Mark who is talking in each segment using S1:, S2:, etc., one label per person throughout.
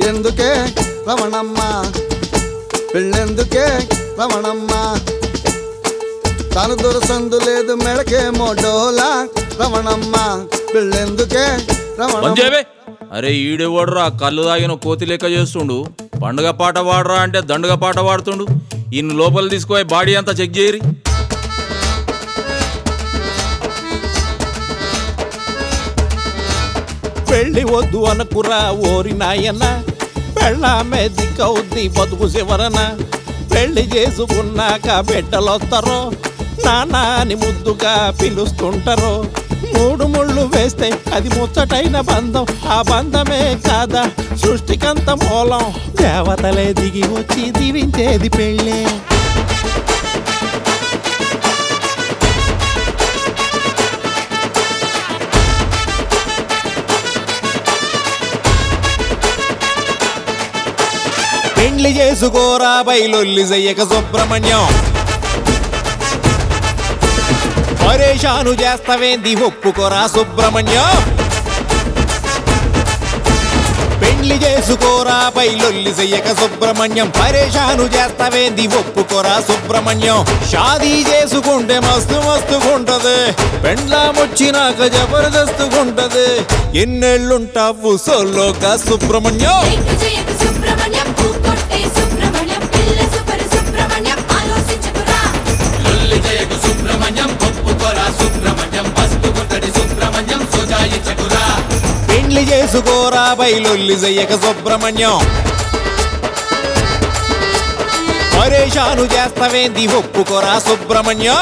S1: ఎందుకే రమణమ్మ పెళ్ళెందుకే రమణమ్మ తను దొరసందు లేదు మెడకేమో డోలా రమణమ్మ పెళ్ళెందుకే రమణమ్మ.
S2: అరే ఈడేవాడురా కళ్ళు తాగిన కోతి లెక్క చేస్తుండు. పండుగ పాట వాడరా అంటే దండుగ పాట వాడుతుండు. ఇన్ని లోపల తీసుకుపోయి బాడీ అంతా చెక్ చేయరి.
S3: పెళ్ళి వద్దు అనుకురా ఓరి నాయన, పెళ్ళామే దిక్కవుద్ది బతుకు చివరన. పెళ్లి చేసుకున్నాక బిడ్డలొస్తారో నాన్న అని ముద్దుగా పిలుస్తుంటారో. 3 ముళ్ళు వేస్తే అది ముచ్చటైన బంధం, ఆ బంధమే కాదా సృష్టికంత మూలం. దేవతలే దిగి వచ్చి దీవించేది పెళ్ళే. పెళ్లి చేసుకోరా బయలొల్లి చెయ్యక సుబ్రహ్మణ్యం, పరేషాను చేస్తావేంది ఒప్పుకోరా సుబ్రహ్మణ్యం. పెళ్లి చేసుకోరా బయలొల్లి చెయ్యక సుబ్రహ్మణ్యం, పరేషాను చేస్తావేంది ఒప్పుకోరా సుబ్రహ్మణ్యం. షాదీ చేసుకుంటే మస్తు మస్తుగుంటది, పెండ్లామొచ్చినాక జబర్దస్తుగుంటది. ఎన్నెళ్ళుంటావు సోలోగా సుబ్రహ్మణ్యం. పెళ్లి చేసుకోరా బయలొల్లి చెయ్యక సుబ్రహ్మణ్యం, పరేషాను చేస్తావేంది ఒప్పుకోరా సుబ్రహ్మణ్యం.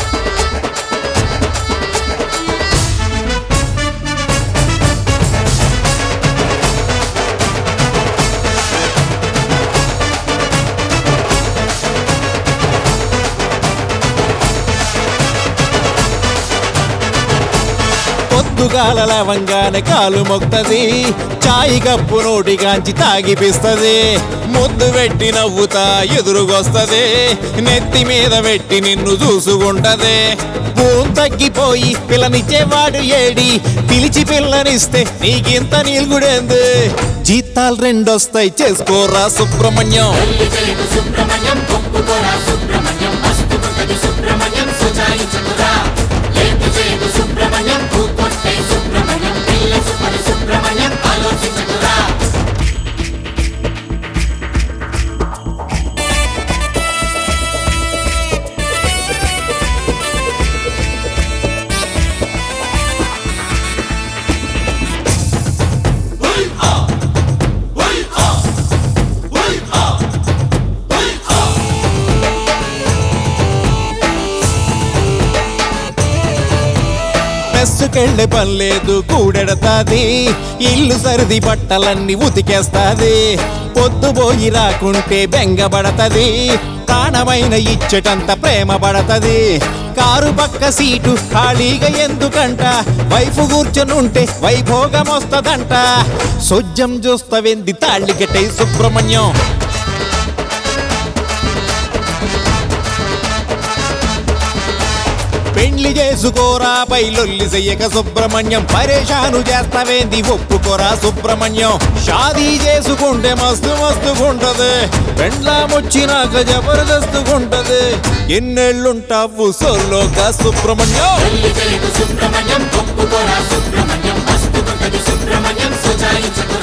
S3: పొద్దుగాల లవంగానే కాలు మొక్తది, చాయి కప్పు నోటిగాంచి తాగిపిస్తది. ముద్దు పెట్టి నవ్వుతా ఎదురుగొస్తది, నెత్తి మీద పెట్టి నిన్ను చూసుకుంటది. పూం తగ్గిపోయి పిల్లనిచ్చేవాడు ఏడి, పిలిచి పిల్లనిస్తే నీకింత నీల్గుడేంది. జీతాలు 2 వస్తాయి చేసుకోరా సుబ్రహ్మణ్యం. మెస్సుకెళ్ళే పనిలేదు కూడెడతాది, ఇల్లు సరిది బట్టలన్నీ ఉతికేస్తాది. పొద్దుపోయి రాకుంటే బెంగబడతది, ప్రాణమైన ఇచ్చటంత ప్రేమ పడతది. కారు పక్క సీటు ఖాళీగా ఎందుకంట, వైఫ్ కూర్చొనుంటే వైభోగం వస్తదంట. సొజ్జం చూస్తావెంది తాళి కట్టే సుబ్రహ్మణ్యం. పెళ్లి చేసుకోరా బయలొల్లి చెయ్యక సుబ్రహ్మణ్యం, పరేషాను చేస్తావేంది ఒప్పుకోరా సుబ్రహ్మణ్యం. షాదీ చేసుకుంటే మస్తు మస్తుగుంటది, పెండ్లామొచ్చినాక జబర్దస్తుగుంటది. ఎన్నెళ్ళుంటావు సోలోగా సుబ్రహ్మణ్యం.